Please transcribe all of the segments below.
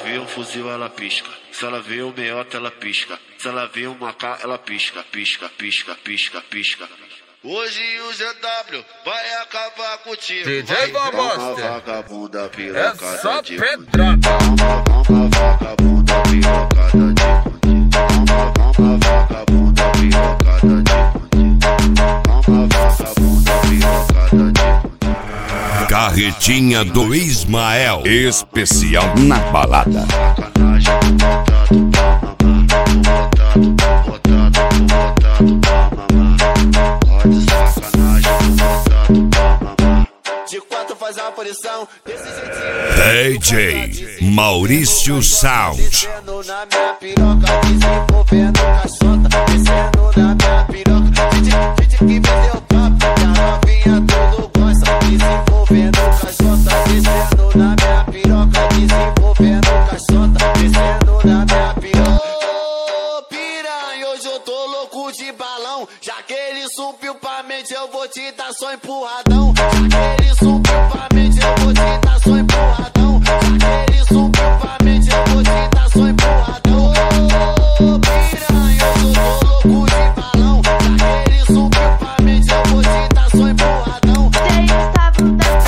vê um fuzil, ela pisca. Se ela vê um meiota, ela pisca. Se ela vê um macá, ela pisca, pisca, pisca, pisca, pisca. Hoje o ZW vai acabar contigo. DJ Boboster, vagabunda é pirocada só de pedrada. Uma vagabunda pirocada de uma vagabunda pirocada de uma vagabunda pirocada de Carretinha do Ismael, especial na balada. sacanagem, botado pra mamar. Pode sacanagem, botado pra mamar. De quatro faz a aparição, desse jeitinho. DJ Maurício Sound. Descendo na minha piroca, desenvolvendo caixota. Descendo na minha piroca, gente que me deu papo, que a novinha tudo gosta. Desenvolvendo caixota, descendo na minha piroca, desenvolvendo caixota. Descendo na minha piroca. Ô piranha, hoje eu tô louco de balão. Já que ele subiu pra mente, eu vou te dar só empurradão. Já que ele subiu pra mente, eu vou te dar só empurradão. Já que ele subiu pra mente, eu vou te dar só empurradão. Ô piranha, hoje eu tô louco de balão. Já que ele subiu pra mente, eu vou te dar só empurradão. Sei Gustavo da PS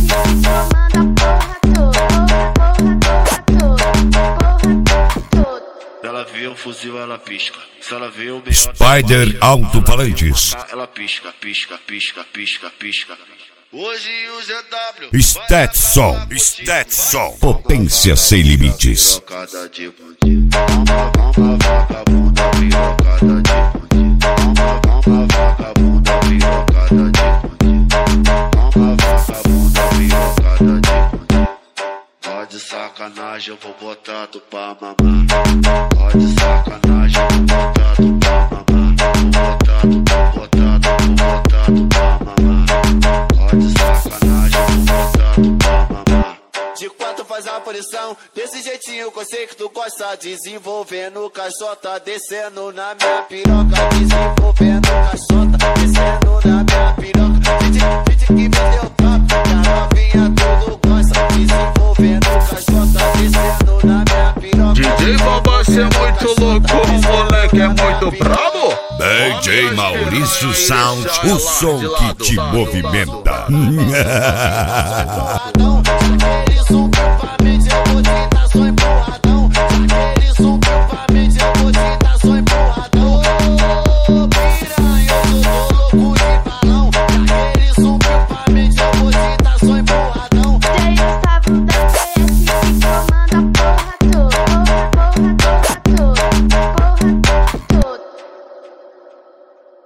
que comanda porra toda. Se ela vê um fuzil, ela pisca. Se ela vê um meiota, Spider Alto-Falantes. ela pisca, pisca, pisca, pisca, pisca. Hoje o ZW Stetson, potência sem limites. pirocada de bandido. Uma vagabunda pirocada de bandido. Uma vagabunda pirocada de bandido. Uma vagabunda pirocada de bandido. Pode sacanagem, eu vou botar tu pra mamar. Pode sacanagem, eu vou botar tu pra mamar. Vou botar tu pra mamar. Pode sacanagem, eu vou botar tu pra mamar. De quatro faz a aparição, desse jeitinho que eu sei que tu gosta. Desenvolvendo caixota, descendo na minha piroca. Desenvolvendo caixota, descendo na minha piroca. Gente que me deu papo, que a novinha tudo gosta. Desenvolvendo caixota, descendo na minha piroca. DJ Boboster é muito louco, o moleque é muito brabo. DJ Maurício Sound, o som que te movimenta. Empurradão, já que